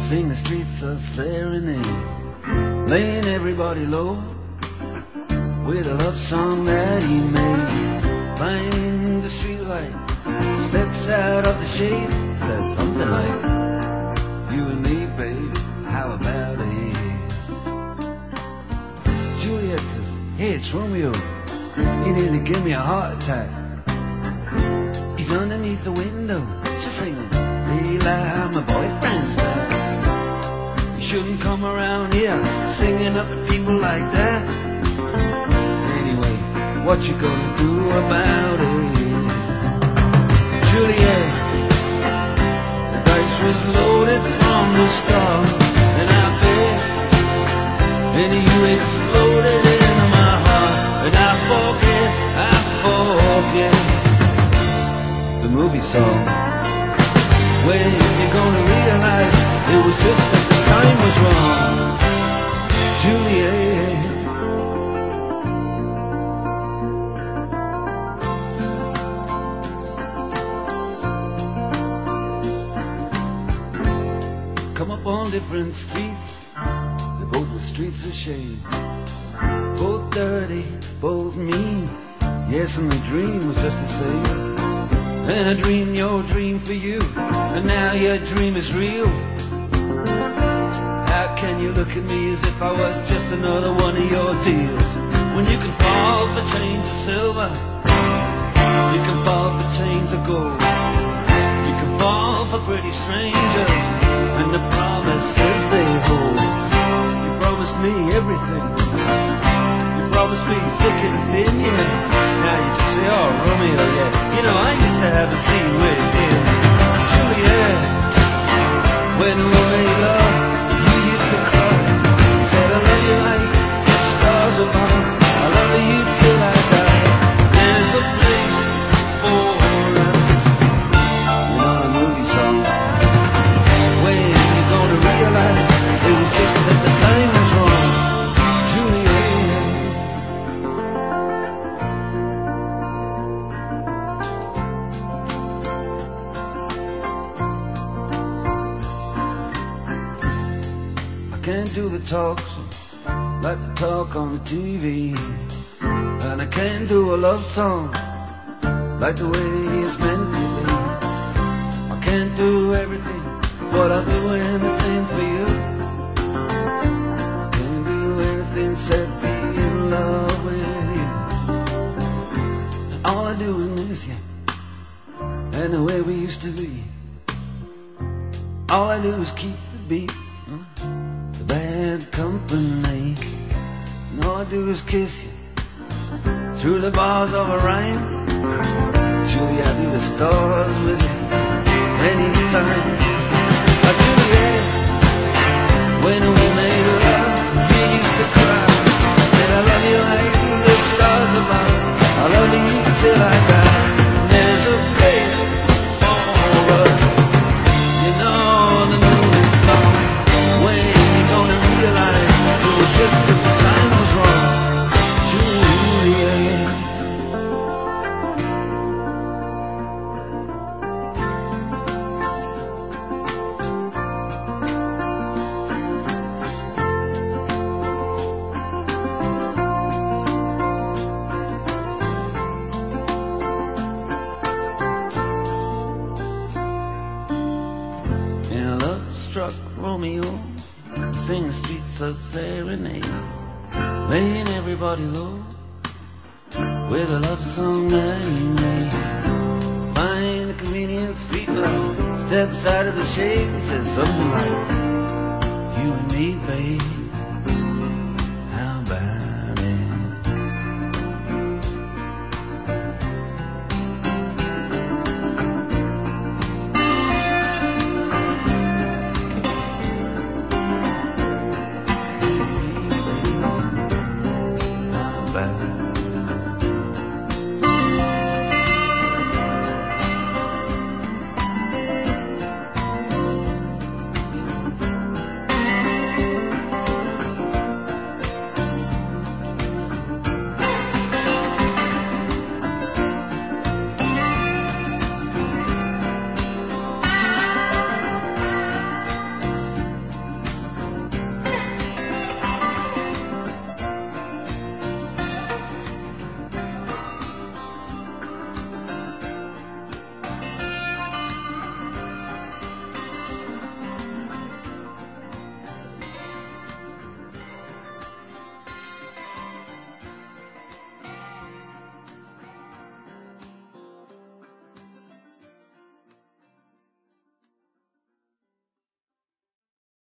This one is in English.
Sing the streets a serenade, laying everybody low with a love song that he made. Find the streetlight, steps out of the shade, says something like, you and me, babe, how about it? Juliet says, hey, it's Romeo, he nearly gave me a heart attack. He's underneath the window, she's singing, Leila, my boyfriend's back. You shouldn't come around here singing up at people like that. Anyway, what you gonna do about it? Juliet, the dice was loaded from the start, and I bet then you exploded into my heart, and I forget the movie song. When you gonna realize it was just that the time was wrong, Juliet? Come up on different streets, they both were streets of shame, both dirty, both mean. Yes, and the dream was just the same. And I dreamed your dream for you, and now your dream is real. How can you look at me as if I was just another one of your deals? When you can fall for chains of silver, you can fall for chains of gold, you can fall for pretty strangers and the promises they hold. You promised me everything, you promised me thick and thin, yeah. Now you just say, oh, Romeo, yeah. You know, I used to have a scene with him. Juliet, when we made love, you used to cry. You said, I love you like the stars above. I love you till I die. There's a place for us. You know the movie song. When you gonna realize it was just that the time was wrong, Juliet? Can't do the talks like the talk on the TV, and I can't do a love song like the way it's meant to be. I can't do everything, but I'll do anything for you. Can't do anything except be in love with you. And all I do is miss you and the way we used to be. All I do is keep the beat, bad company, and all I do is kiss you through the bars of a rhyme. Julie, I do the stars with you anytime. Juliet, when we made love, you used to cry. Said I love you like the stars above. I love you till I die. There's a place for us. You know the movie song. When you gonna realize it was just that the time was wrong, Juliet? In a love-struck Romeo, sing the streets a serenade, laying everybody low with a love song that he made. Find a convenient street light, steps out of the shade and says something like, you and me, babe,